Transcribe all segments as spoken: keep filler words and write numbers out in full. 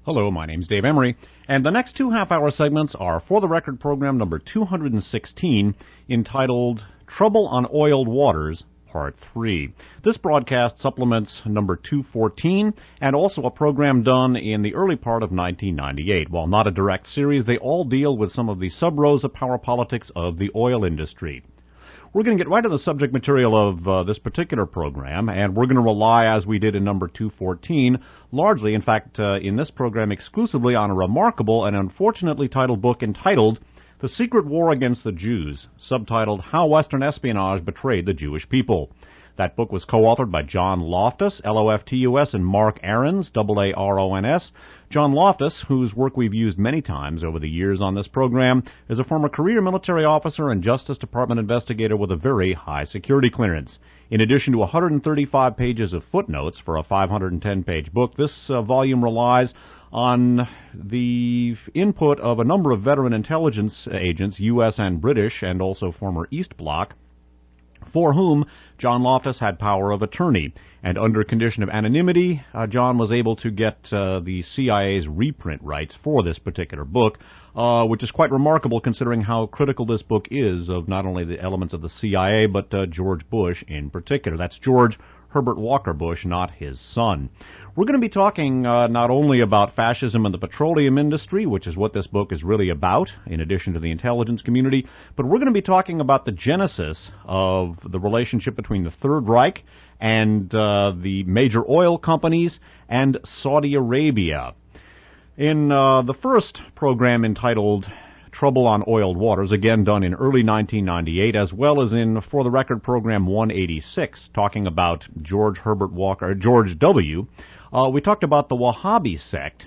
Hello, my name's Dave Emery, and the next two half-hour segments are For the Record program number two hundred sixteen, entitled Trouble on Oiled Waters, Part three. This broadcast supplements number two fourteen, and also a program done in the early part of nineteen ninety-eight. While not a direct series, they all deal with some of the sub-rosa power politics of the oil industry. We're going to get right to the subject material of uh, this particular program, and we're going to rely, as we did in number two fourteen, largely, in fact, uh, in this program exclusively on a remarkable and unfortunately titled book entitled The Secret War Against the Jews, subtitled How Western Espionage Betrayed the Jewish People. That book was co-authored by John Loftus, L O F T U S, and Mark Aarons, A A R O N S. John Loftus, whose work we've used many times over the years on this program, is a former career military officer and Justice Department investigator with a very high security clearance. In addition to one hundred thirty-five pages of footnotes for a five hundred ten page book, this uh, volume relies on the input of a number of veteran intelligence agents, U S and British, and also former East Bloc, for whom John Loftus had power of attorney. And under condition of anonymity, uh, John was able to get uh, the C I A's reprint rights for this particular book, uh, which is quite remarkable considering how critical this book is of not only the elements of the C I A, but uh, George Bush in particular. That's George Herbert Walker Bush, not his son. We're going to be talking uh, not only about fascism and the petroleum industry, which is what this book is really about, in addition to the intelligence community, but we're going to be talking about the genesis of the relationship between the Third Reich and uh, the major oil companies and Saudi Arabia. In uh, the first program entitled Trouble on Oiled Waters, again done in early nineteen ninety-eight, as well as in For the Record program one eighty-six, talking about George Herbert Walker, George W., uh, we talked about the Wahhabi sect.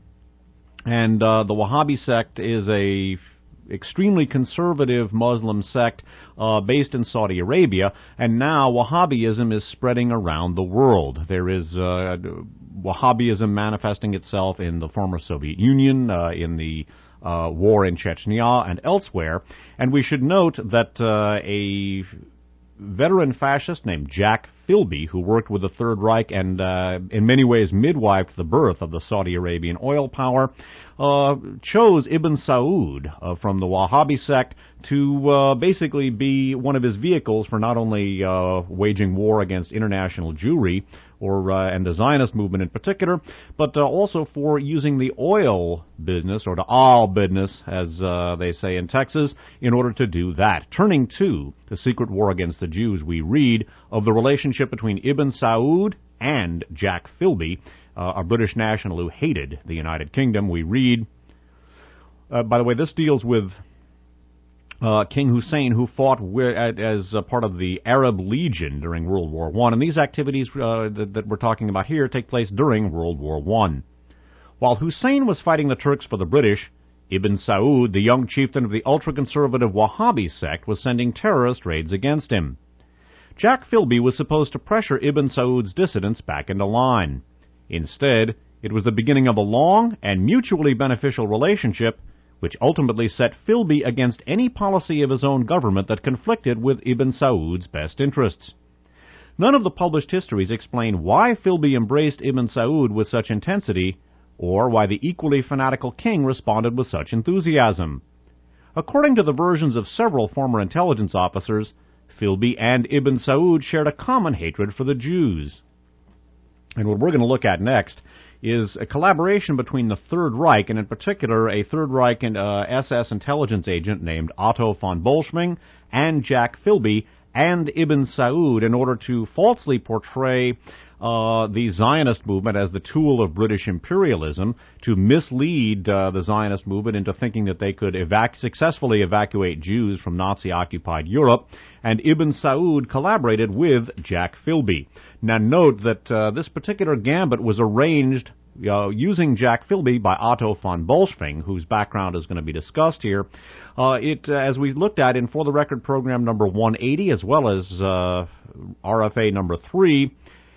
And uh, the Wahhabi sect is a extremely conservative Muslim sect uh, based in Saudi Arabia, and now Wahhabism is spreading around the world. There is uh, Wahhabism manifesting itself in the former Soviet Union, uh, in the Uh, war in Chechnya and elsewhere, and we should note that uh, a veteran fascist named Jack Philby, who worked with the Third Reich and uh, in many ways midwifed the birth of the Saudi Arabian oil power, uh, chose Ibn Saud uh, from the Wahhabi sect to uh, basically be one of his vehicles for not only uh, waging war against international Jewry, or uh, and the Zionist movement in particular, but uh, also for using the oil business, or the oil business, as uh, they say in Texas, in order to do that. Turning to The Secret War Against the Jews, we read of the relationship between Ibn Saud and Jack Philby, uh, a British national who hated the United Kingdom. We read, uh, by the way, this deals with Uh, King Hussein, who fought as a part of the Arab Legion during World War One, and these activities uh, that, that we're talking about here take place during World War One. While Hussein was fighting the Turks for the British, Ibn Saud, the young chieftain of the ultra-conservative Wahhabi sect, was sending terrorist raids against him. Jack Philby was supposed to pressure Ibn Saud's dissidents back into line. Instead, it was the beginning of a long and mutually beneficial relationship which ultimately set Philby against any policy of his own government that conflicted with Ibn Saud's best interests. None of the published histories explain why Philby embraced Ibn Saud with such intensity, or why the equally fanatical king responded with such enthusiasm. According to the versions of several former intelligence officers, Philby and Ibn Saud shared a common hatred for the Jews. And what we're going to look at next is a collaboration between the Third Reich, and in particular a Third Reich and uh, S S intelligence agent named Otto von Bolschwing and Jack Philby and Ibn Saud in order to falsely portray uh, the Zionist movement as the tool of British imperialism, to mislead uh, the Zionist movement into thinking that they could evac- successfully evacuate Jews from Nazi-occupied Europe, and Ibn Saud collaborated with Jack Philby. Now note that uh, this particular gambit was arranged uh, using Jack Philby by Otto von Bolschwing, whose background is going to be discussed here. Uh, it, uh, as we looked at in For the Record program number one eighty, as well as uh, R F A number three,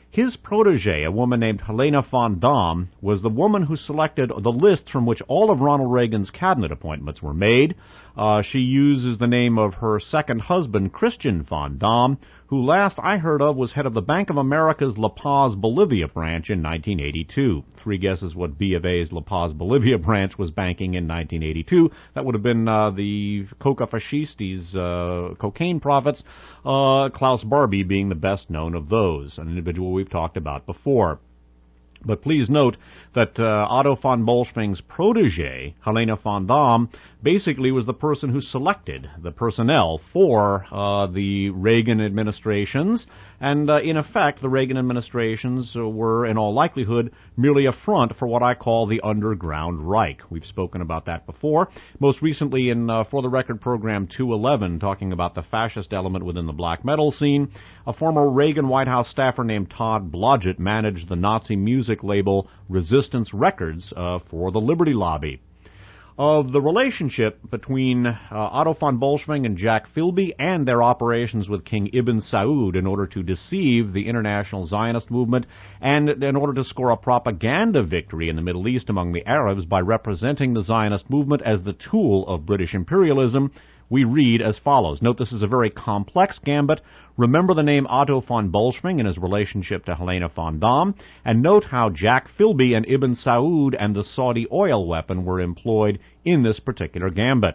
His protege, a woman named Helena von Dahm, was the woman who selected the list from which all of Ronald Reagan's cabinet appointments were made. Uh, she uses the name of her second husband, Christian von Dahm, who last I heard of was head of the Bank of America's La Paz, Bolivia branch in nineteen eighty-two. Three guesses what B of A's La Paz, Bolivia branch was banking in nineteen eighty-two. That would have been uh, the Coca Fascistes, uh, cocaine profits, uh, Klaus Barbie being the best known of those, an individual we've talked about before. But please note that uh, Otto von Bolschwing's protege, Helena von Dahm, basically was the person who selected the personnel for uh, the Reagan administrations, and uh, in effect, the Reagan administrations were, in all likelihood, merely a front for what I call the underground Reich. We've spoken about that before, most recently in uh, For the Record program two eleven, talking about the fascist element within the black metal scene. A former Reagan White House staffer named Todd Blodgett managed the Nazi music label Resistance Records uh, for the Liberty Lobby. Of the relationship between uh, Otto von Bolschwing and Jack Philby and their operations with King Ibn Saud in order to deceive the international Zionist movement and in order to score a propaganda victory in the Middle East among the Arabs by representing the Zionist movement as the tool of British imperialism, we read as follows. Note this is a very complex gambit. Remember the name Otto von Bolschwing and his relationship to Helena von Dahm, and note how Jack Philby and Ibn Saud and the Saudi oil weapon were employed in this particular gambit.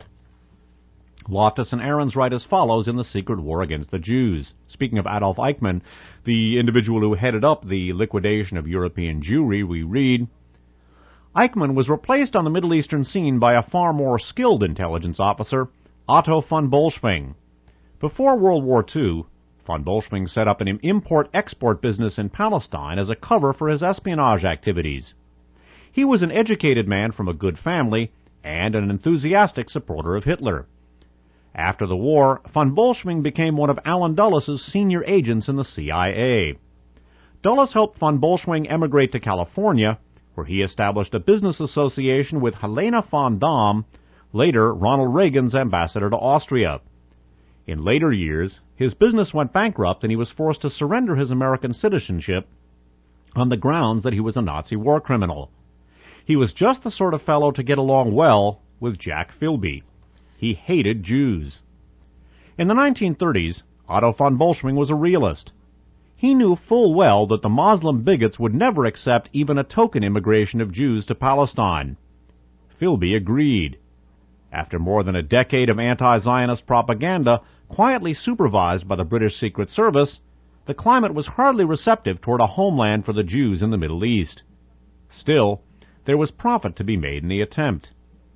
Loftus and Ahrens write as follows in The Secret War Against the Jews. Speaking of Adolf Eichmann, the individual who headed up the liquidation of European Jewry, we read, Eichmann was replaced on the Middle Eastern scene by a far more skilled intelligence officer, Otto von Bolschwing. Before World War Two, von Bolschwing set up an import-export business in Palestine as a cover for his espionage activities. He was an educated man from a good family and an enthusiastic supporter of Hitler. After the war, von Bolschwing became one of Allen Dulles' senior agents in the C I A. Dulles helped von Bolschwing emigrate to California, where he established a business association with Helena von Dahm, later Ronald Reagan's ambassador to Austria. In later years, his business went bankrupt and he was forced to surrender his American citizenship on the grounds that he was a Nazi war criminal. He was just the sort of fellow to get along well with Jack Philby. He hated Jews. In the nineteen thirties, Otto von Bolschwing was a realist. He knew full well that the Muslim bigots would never accept even a token immigration of Jews to Palestine. Philby agreed. After more than a decade of anti-Zionist propaganda, quietly supervised by the British Secret Service, the climate was hardly receptive toward a homeland for the Jews in the Middle East. Still, there was profit to be made in the attempt.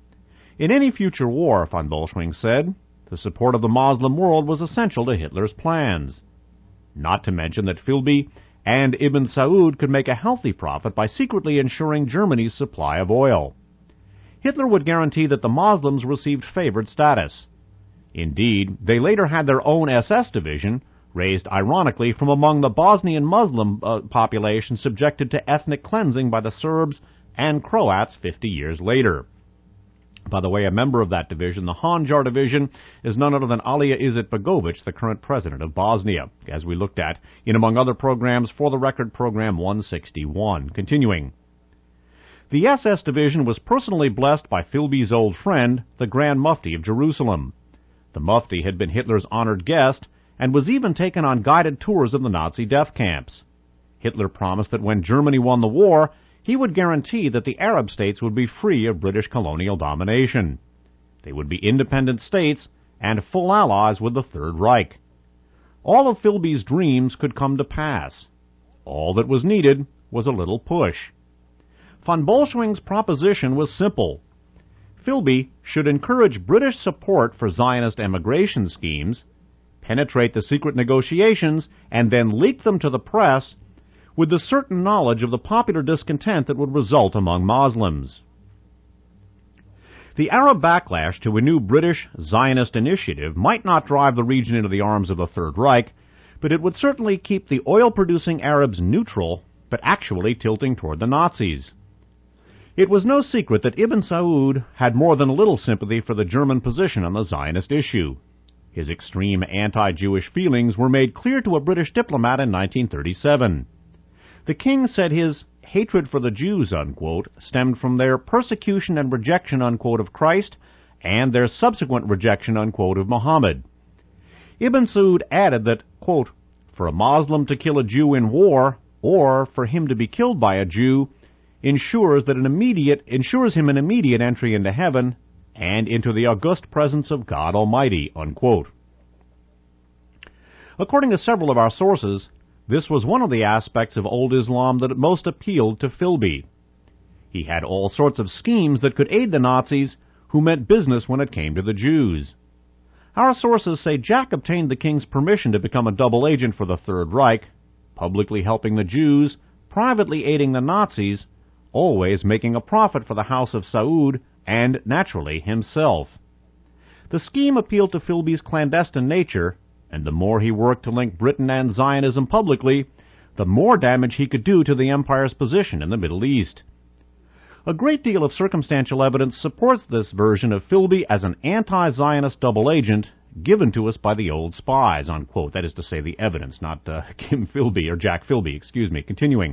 In any future war, von Bolschwing said, the support of the Muslim world was essential to Hitler's plans. Not to mention that Philby and Ibn Saud could make a healthy profit by secretly ensuring Germany's supply of oil. Hitler would guarantee that the Muslims received favored status. Indeed, they later had their own S S division, raised ironically from among the Bosnian Muslim uh, population subjected to ethnic cleansing by the Serbs and Croats fifty years later. By the way, a member of that division, the Handjar division, is none other than Alija Izetbegovic, the current president of Bosnia, as we looked at in, among other programs, For the Record program one sixty-one. Continuing. The S S division was personally blessed by Philby's old friend, the Grand Mufti of Jerusalem. The Mufti had been Hitler's honored guest and was even taken on guided tours of the Nazi death camps. Hitler promised that when Germany won the war, he would guarantee that the Arab states would be free of British colonial domination. They would be independent states and full allies with the Third Reich. All of Philby's dreams could come to pass. All that was needed was a little push. Von Bolschwing's proposition was simple. Philby should encourage British support for Zionist emigration schemes, penetrate the secret negotiations, and then leak them to the press with the certain knowledge of the popular discontent that would result among Muslims. The Arab backlash to a new British Zionist initiative might not drive the region into the arms of the Third Reich, but it would certainly keep the oil-producing Arabs neutral, but actually tilting toward the Nazis. It was no secret that Ibn Saud had more than a little sympathy for the German position on the Zionist issue. His extreme anti-Jewish feelings were made clear to a British diplomat in nineteen thirty-seven. The king said his hatred for the Jews, unquote, stemmed from their persecution and rejection, unquote, of Christ and their subsequent rejection, unquote, of Muhammad. Ibn Saud added that, quote, for a Muslim to kill a Jew in war, or for him to be killed by a Jew, ensures that an immediate ensures him an immediate entry into heaven and into the august presence of God Almighty, unquote. According to several of our sources, this was one of the aspects of old Islam that most appealed to Philby. He had all sorts of schemes that could aid the Nazis, who meant business when it came to the Jews. Our sources say Jack obtained the king's permission to become a double agent for the Third Reich, publicly helping the Jews, privately aiding the Nazis, always making a profit for the House of Saud and, naturally, himself. The scheme appealed to Philby's clandestine nature, and the more he worked to link Britain and Zionism publicly, the more damage he could do to the empire's position in the Middle East. A great deal of circumstantial evidence supports this version of Philby as an anti-Zionist double agent given to us by the old spies, unquote. That is to say, the evidence, not uh, Kim Philby, or Jack Philby, excuse me. Continuing.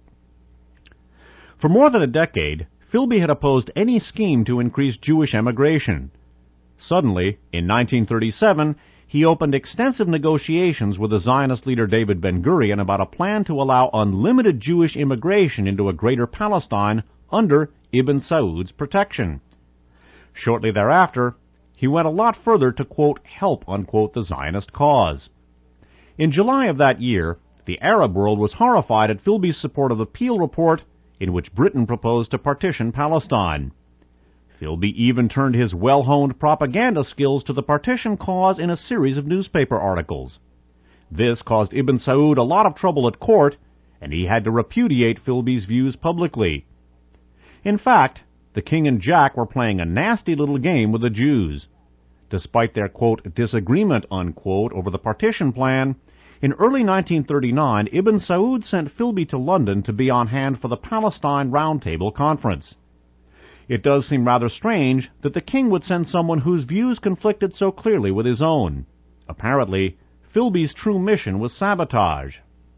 For more than a decade, Philby had opposed any scheme to increase Jewish emigration. Suddenly, in nineteen thirty-seven, he opened extensive negotiations with the Zionist leader David Ben-Gurion about a plan to allow unlimited Jewish immigration into a greater Palestine under Ibn Saud's protection. Shortly thereafter, he went a lot further to, quote, help, unquote, the Zionist cause. In July of that year, the Arab world was horrified at Philby's support of the Peel Report, in which Britain proposed to partition Palestine. Philby even turned his well-honed propaganda skills to the partition cause in a series of newspaper articles. This caused Ibn Saud a lot of trouble at court, and he had to repudiate Philby's views publicly. In fact, the king and Jack were playing a nasty little game with the Jews. Despite their, quote, disagreement, unquote, over the partition plan, in early nineteen thirty-nine, Ibn Saud sent Philby to London to be on hand for the Palestine Roundtable Conference. It does seem rather strange that the king would send someone whose views conflicted so clearly with his own. Apparently, Philby's true mission was sabotage.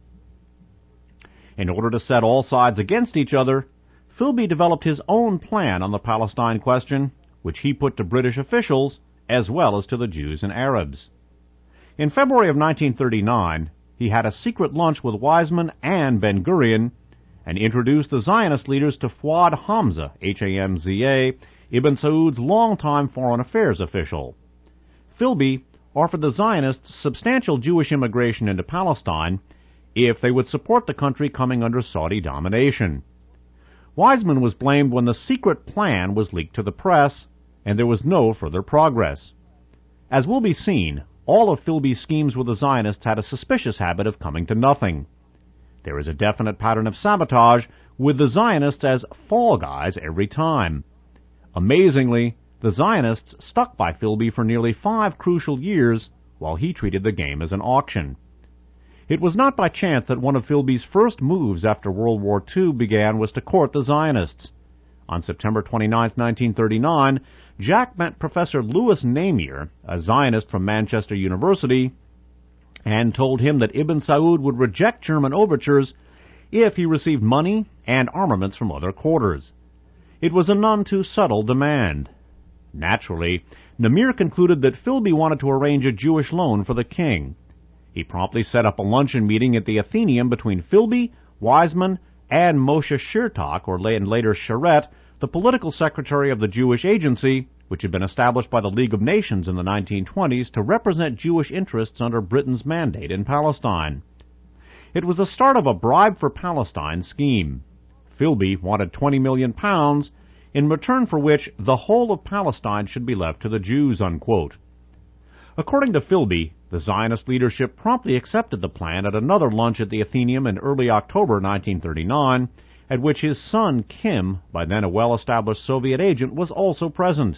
In order to set all sides against each other, Philby developed his own plan on the Palestine question, which he put to British officials as well as to the Jews and Arabs. In February of nineteen thirty-nine, he had a secret lunch with Weizmann and Ben-Gurion and introduced the Zionist leaders to Fuad Hamza, H A M Z A, Ibn Saud's longtime foreign affairs official. Philby offered the Zionists substantial Jewish immigration into Palestine if they would support the country coming under Saudi domination. Weizmann was blamed when the secret plan was leaked to the press, and there was no further progress. As will be seen, all of Philby's schemes with the Zionists had a suspicious habit of coming to nothing. There is a definite pattern of sabotage, with the Zionists as fall guys every time. Amazingly, the Zionists stuck by Philby for nearly five crucial years, while he treated the game as an auction. It was not by chance that one of Philby's first moves after World War Two began was to court the Zionists. On September twenty-ninth, nineteen thirty-nine, Jack met Professor Louis Namier, a Zionist from Manchester University, and told him that Ibn Saud would reject German overtures if he received money and armaments from other quarters. It was a none too subtle demand. Naturally, Namier concluded that Philby wanted to arrange a Jewish loan for the king. He promptly set up a luncheon meeting at the Athenaeum between Philby, Weizmann, and Moshe Shirtak, or later Sharet, the political secretary of the Jewish Agency, which had been established by the League of Nations in the nineteen twenties to represent Jewish interests under Britain's mandate in Palestine. It was the start of a bribe for Palestine scheme. Philby wanted twenty million pounds, in return for which the whole of Palestine should be left to the Jews, unquote. According to Philby, the Zionist leadership promptly accepted the plan at another lunch at the Athenaeum in early October nineteen thirty-nine, at which his son Kim, by then a well-established Soviet agent, was also present.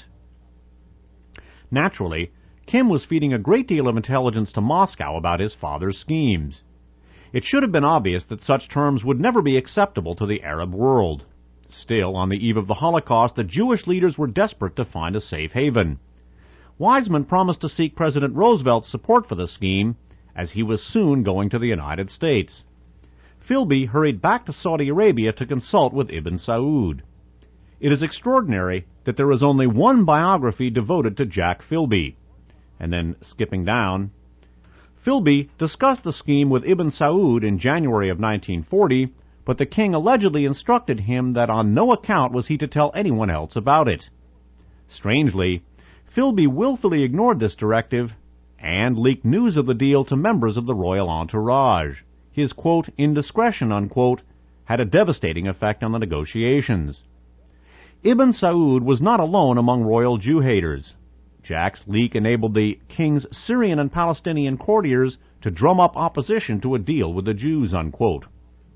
Naturally, Kim was feeding a great deal of intelligence to Moscow about his father's schemes. It should have been obvious that such terms would never be acceptable to the Arab world. Still, on the eve of the Holocaust, the Jewish leaders were desperate to find a safe haven. Weizmann promised to seek President Roosevelt's support for the scheme, as he was soon going to the United States. Philby hurried back to Saudi Arabia to consult with Ibn Saud. It is extraordinary that there is only one biography devoted to Jack Philby. And then, skipping down, Philby discussed the scheme with Ibn Saud in January of nineteen forty, but the king allegedly instructed him that on no account was he to tell anyone else about it. Strangely, Philby willfully ignored this directive and leaked news of the deal to members of the royal entourage. His, quote, indiscretion, unquote, had a devastating effect on the negotiations. Ibn Saud was not alone among royal Jew haters. Jack's leak enabled the king's Syrian and Palestinian courtiers to drum up opposition to a deal with the Jews, unquote.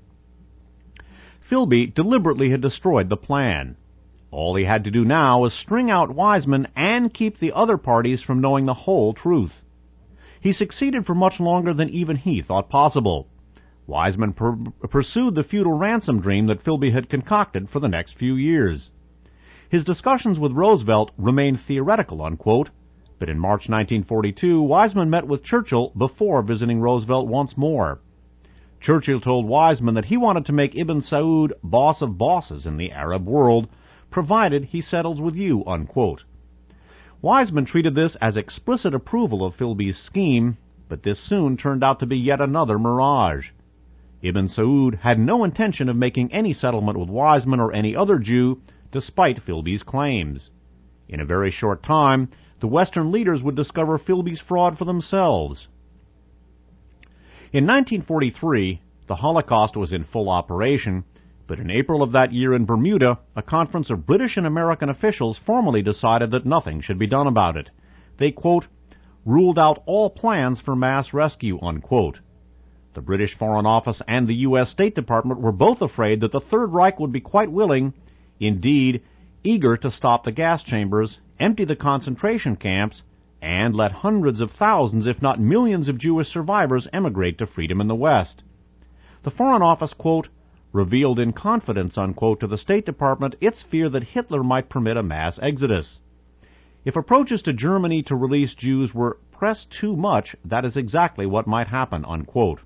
Philby deliberately had destroyed the plan. All he had to do now was string out Wiseman and keep the other parties from knowing the whole truth. He succeeded for much longer than even he thought possible. Wiseman per- pursued the feudal ransom dream that Philby had concocted for the next few years. His discussions with Roosevelt remained theoretical, unquote, but in March nineteen forty-two, Wiseman met with Churchill before visiting Roosevelt once more. Churchill told Wiseman that he wanted to make Ibn Saud boss of bosses in the Arab world, provided he settles with you, unquote. Wiseman treated this as explicit approval of Philby's scheme, but this soon turned out to be yet another mirage. Ibn Saud had no intention of making any settlement with Wiseman or any other Jew, despite Philby's claims. In a very short time, the Western leaders would discover Philby's fraud for themselves. In nineteen forty-three, the Holocaust was in full operation, but in April of that year in Bermuda, a conference of British and American officials formally decided that nothing should be done about it. They, quote, ruled out all plans for mass rescue, unquote. The British Foreign Office and the U S State Department were both afraid that the Third Reich would be quite willing, indeed eager, to stop the gas chambers, empty the concentration camps, and let hundreds of thousands, if not millions, of Jewish survivors emigrate to freedom in the West. The Foreign Office, quote, revealed in confidence, unquote, to the State Department its fear that Hitler might permit a mass exodus. If approaches to Germany to release Jews were pressed too much, that is exactly what might happen, unquote.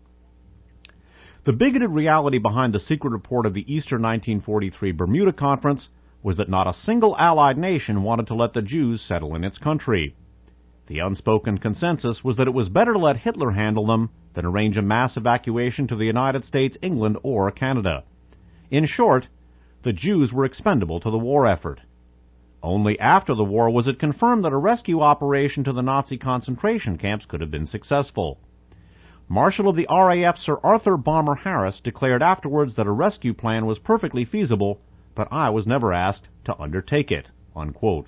The bigoted reality behind the secret report of the Easter nineteen forty-three Bermuda Conference was that not a single Allied nation wanted to let the Jews settle in its country. The unspoken consensus was that it was better to let Hitler handle them than arrange a mass evacuation to the United States, England, or Canada. In short, the Jews were expendable to the war effort. Only after the war was it confirmed that a rescue operation to the Nazi concentration camps could have been successful. Marshal of the R A F Sir Arthur Bomber Harris declared afterwards that a rescue plan was perfectly feasible, but I was never asked to undertake it, unquote.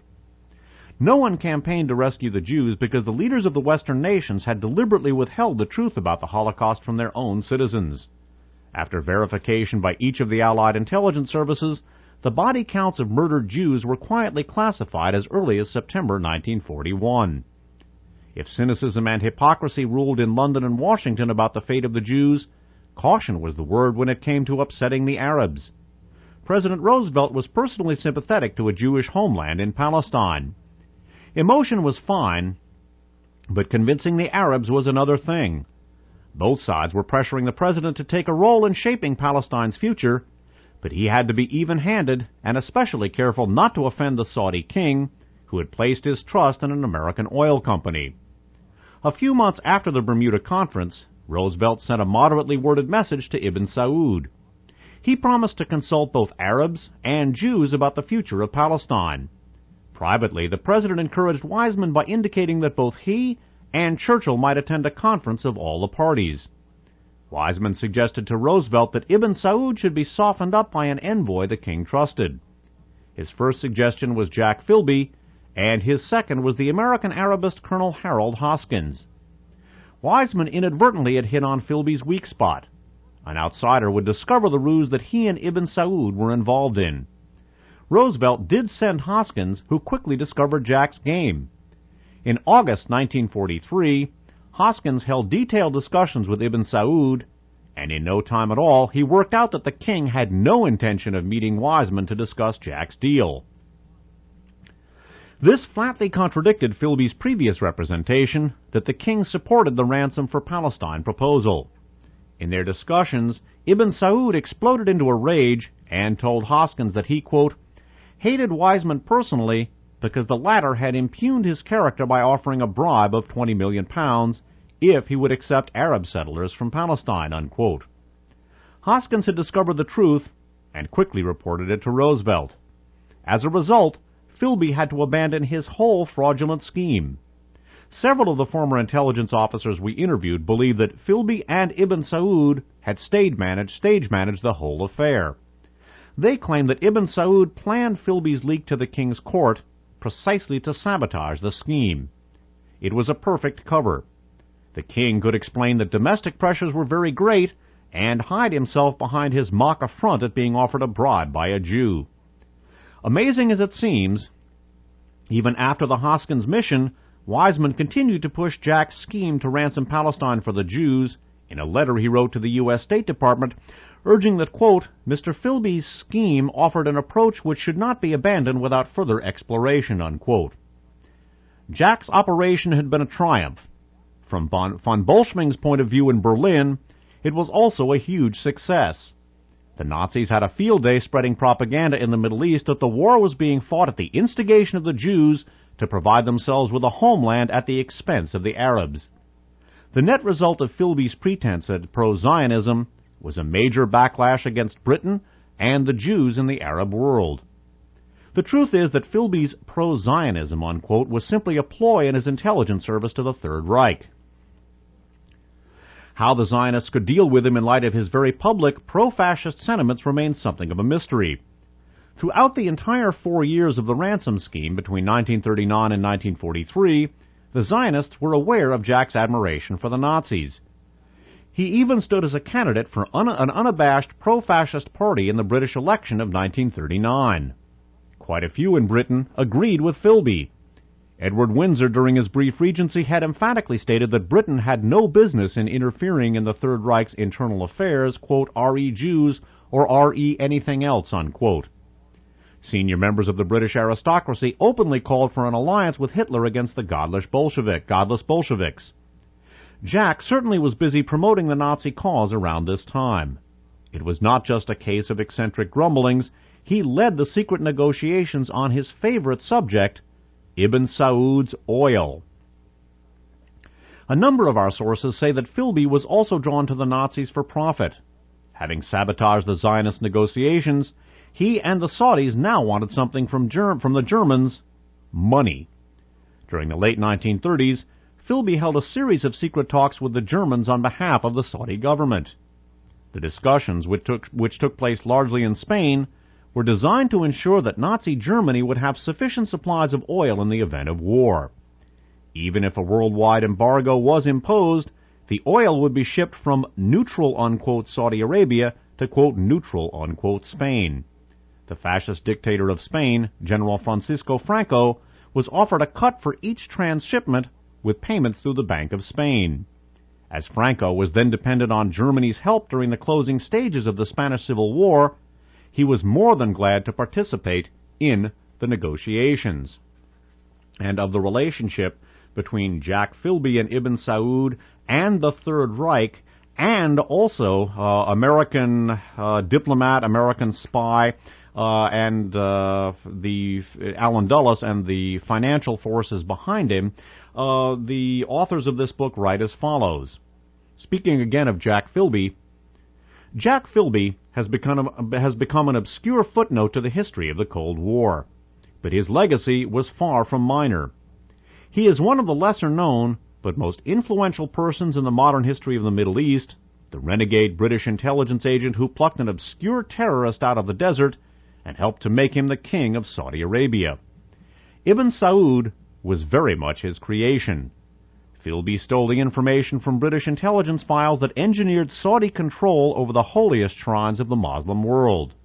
No one campaigned to rescue the Jews because the leaders of the Western nations had deliberately withheld the truth about the Holocaust from their own citizens. After verification by each of the Allied intelligence services, the body counts of murdered Jews were quietly classified as early as September nineteen forty-one. If cynicism and hypocrisy ruled in London and Washington about the fate of the Jews, caution was the word when it came to upsetting the Arabs. President Roosevelt was personally sympathetic to a Jewish homeland in Palestine. Emotion was fine, but convincing the Arabs was another thing. Both sides were pressuring the president to take a role in shaping Palestine's future, but he had to be even-handed and especially careful not to offend the Saudi king, who had placed his trust in an American oil company. A few months after the Bermuda Conference, Roosevelt sent a moderately worded message to Ibn Saud. He promised to consult both Arabs and Jews about the future of Palestine. Privately, the president encouraged Wiseman by indicating that both he and Churchill might attend a conference of all the parties. Wiseman suggested to Roosevelt that Ibn Saud should be softened up by an envoy the king trusted. His first suggestion was Jack Philby, and his second was the American Arabist Colonel Harold Hoskins. Wiseman inadvertently had hit on Philby's weak spot. An outsider would discover the ruse that he and Ibn Saud were involved in. Roosevelt did send Hoskins, who quickly discovered Jack's game. In August nineteen forty-three, Hoskins held detailed discussions with Ibn Saud, and in no time at all he worked out that the king had no intention of meeting Wiseman to discuss Jack's deal. This flatly contradicted Philby's previous representation that the king supported the ransom for Palestine proposal. In their discussions, Ibn Saud exploded into a rage and told Hoskins that he, quote, hated Wiseman personally because the latter had impugned his character by offering a bribe of twenty million pounds if he would accept Arab settlers from Palestine, unquote. Hoskins had discovered the truth and quickly reported it to Roosevelt. As a result, Philby had to abandon his whole fraudulent scheme. Several of the former intelligence officers we interviewed believed that Philby and Ibn Saud had stage managed, stage managed the whole affair. They claimed that Ibn Saud planned Philby's leak to the king's court precisely to sabotage the scheme. It was a perfect cover. The king could explain that domestic pressures were very great and hide himself behind his mock affront at being offered a bribe by a Jew. Amazing as it seems, even after the Hoskins mission, Wiseman continued to push Jack's scheme to ransom Palestine for the Jews in a letter he wrote to the U S State Department, urging that, quote, Mister Philby's scheme offered an approach which should not be abandoned without further exploration, unquote. Jack's operation had been a triumph. From von, von Bolschming's point of view in Berlin, it was also a huge success. The Nazis had a field day spreading propaganda in the Middle East that the war was being fought at the instigation of the Jews to provide themselves with a homeland at the expense of the Arabs. The net result of Philby's pretense at pro-Zionism was a major backlash against Britain and the Jews in the Arab world. The truth is that Philby's pro-Zionism, unquote, was simply a ploy in his intelligence service to the Third Reich. How the Zionists could deal with him in light of his very public pro-fascist sentiments remains something of a mystery. Throughout the entire four years of the ransom scheme between nineteen thirty-nine and nineteen forty-three, the Zionists were aware of Jack's admiration for the Nazis. He even stood as a candidate for un- an unabashed pro-fascist party in the British election of nineteen thirty-nine. Quite a few in Britain agreed with Philby. Edward Windsor, during his brief regency, had emphatically stated that Britain had no business in interfering in the Third Reich's internal affairs, quote, re Jews or re anything else, unquote. Senior members of the British aristocracy openly called for an alliance with Hitler against the godless Bolshevik, godless Bolsheviks. Jack certainly was busy promoting the Nazi cause around this time. It was not just a case of eccentric grumblings. He led the secret negotiations on his favorite subject, Ibn Saud's oil. A number of our sources say that Philby was also drawn to the Nazis for profit. Having sabotaged the Zionist negotiations, he and the Saudis now wanted something from, Germ- from the Germans, money. During the late nineteen thirties, Philby held a series of secret talks with the Germans on behalf of the Saudi government. The discussions, which took, which took place largely in Spain, were designed to ensure that Nazi Germany would have sufficient supplies of oil in the event of war. Even if a worldwide embargo was imposed, the oil would be shipped from neutral, unquote, Saudi Arabia to, quote, neutral, unquote, Spain. The fascist dictator of Spain, General Francisco Franco, was offered a cut for each transshipment with payments through the Bank of Spain. As Franco was then dependent on Germany's help during the closing stages of the Spanish Civil War, he was more than glad to participate in the negotiations. And of the relationship between Jack Philby and Ibn Saud and the Third Reich, and also uh, American uh, diplomat, American spy, uh, and uh, the Alan Dulles and the financial forces behind him, uh, the authors of this book write as follows. Speaking again of Jack Philby, Jack Philby has become, has become an obscure footnote to the history of the Cold War, but his legacy was far from minor. He is one of the lesser-known but most influential persons in the modern history of the Middle East, the renegade British intelligence agent who plucked an obscure terrorist out of the desert and helped to make him the king of Saudi Arabia. Ibn Saud was very much his creation. Philby stole the information from British intelligence files that engineered Saudi control over the holiest shrines of the Muslim world.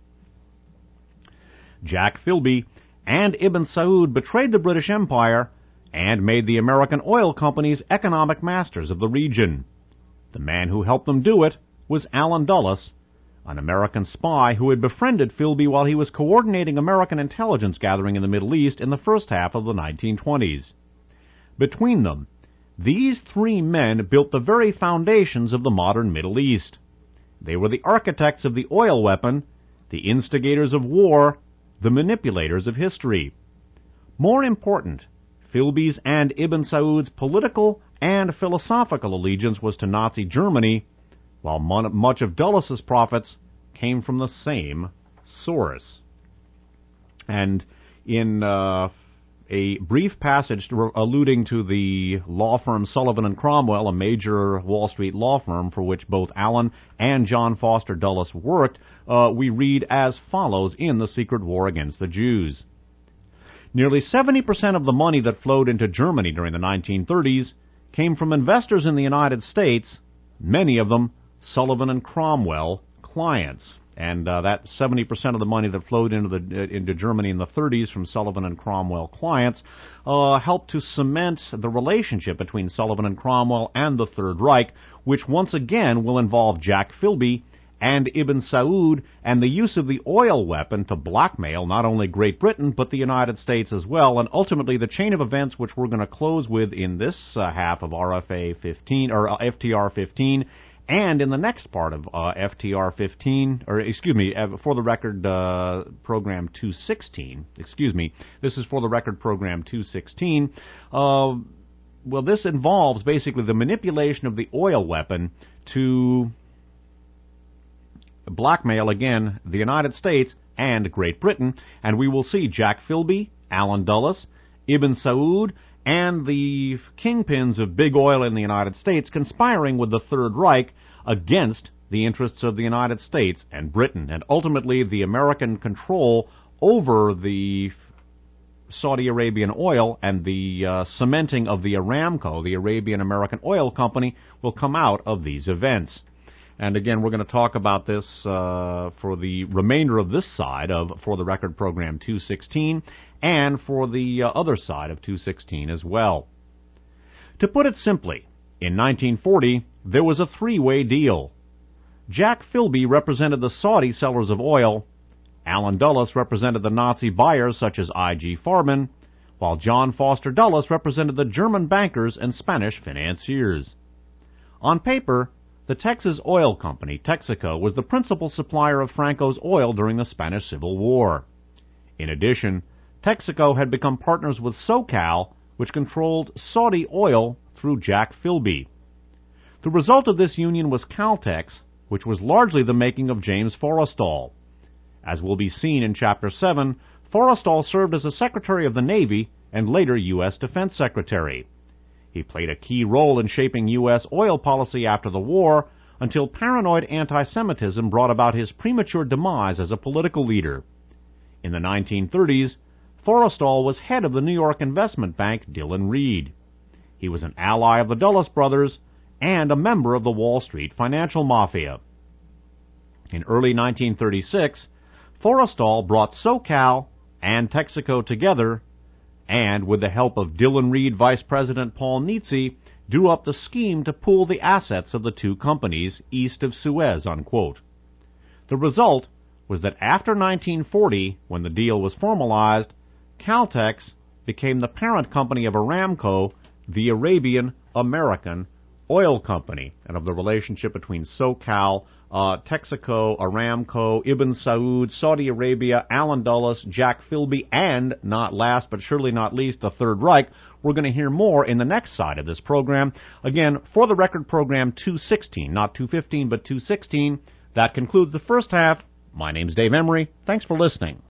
Jack Philby and Ibn Saud betrayed the British Empire and made the American oil companies economic masters of the region. The man who helped them do it was Alan Dulles, an American spy who had befriended Philby while he was coordinating American intelligence gathering in the Middle East in the first half of the nineteen twenties. Between them, these three men built the very foundations of the modern Middle East. They were the architects of the oil weapon, the instigators of war, the manipulators of history. More important, Philby's and Ibn Saud's political and philosophical allegiance was to Nazi Germany, while much of Dulles' profits came from the same source. And in uh, a brief passage alluding to the law firm Sullivan and Cromwell, a major Wall Street law firm for which both Allen and John Foster Dulles worked, uh, we read as follows in The Secret War Against the Jews. Nearly seventy percent of the money that flowed into Germany during the nineteen thirties came from investors in the United States, many of them Sullivan and Cromwell clients. And uh, that seventy percent of the money that flowed into the into Germany in the thirties from Sullivan and Cromwell clients uh, helped to cement the relationship between Sullivan and Cromwell and the Third Reich, which once again will involve Jack Philby and Ibn Saud and the use of the oil weapon to blackmail not only Great Britain but the United States as well. And ultimately, the chain of events which we're going to close with in this uh, half of R F A fifteen or uh, F T R fifteen. And in the next part of uh, F T R fifteen, or excuse me, uh, for the record, uh, program two sixteen, excuse me, this is for the record program two sixteen, uh, well, this involves basically the manipulation of the oil weapon to blackmail, again, the United States and Great Britain, and we will see Jack Philby, Allen Dulles, Ibn Saud, and the kingpins of big oil in the United States conspiring with the Third Reich against the interests of the United States and Britain, and ultimately the American control over the Saudi Arabian oil and the uh, cementing of the Aramco, the Arabian American Oil Company, will come out of these events. And again, we're going to talk about this uh, for the remainder of this side of For the Record program two sixteen, and for the uh, other side of two sixteen as well. To put it simply, in nineteen forty, there was a three-way deal. Jack Philby represented the Saudi sellers of oil, Allen Dulles represented the Nazi buyers such as I G Farben, while John Foster Dulles represented the German bankers and Spanish financiers. On paper, the Texas Oil Company, Texaco, was the principal supplier of Franco's oil during the Spanish Civil War. In addition, Texaco had become partners with SoCal, which controlled Saudi oil through Jack Philby. The result of this union was Caltex, which was largely the making of James Forrestal. As will be seen in Chapter seven, Forrestal served as a Secretary of the Navy and later U S Defense Secretary. He played a key role in shaping U S oil policy after the war, until paranoid anti-Semitism brought about his premature demise as a political leader. In the nineteen thirties, Forrestal was head of the New York investment bank Dillon Reed. He was an ally of the Dulles brothers and a member of the Wall Street financial mafia. In early nineteen thirty-six, Forrestal brought SoCal and Texaco together, and with the help of Dillon Reed Vice President Paul Nitze, drew up the scheme to pool the assets of the two companies east of Suez, unquote. The result was that after nineteen forty, when the deal was formalized, Caltex became the parent company of Aramco, the Arabian American Oil Company, and of the relationship between SoCal, uh, Texaco, Aramco, Ibn Saud, Saudi Arabia, Allen Dulles, Jack Philby, and, not last but surely not least, the Third Reich. We're going to hear more in the next side of this program. Again, for the record program two sixteen, not two fifteen, but two sixteen. That concludes the first half. My name's Dave Emery. Thanks for listening.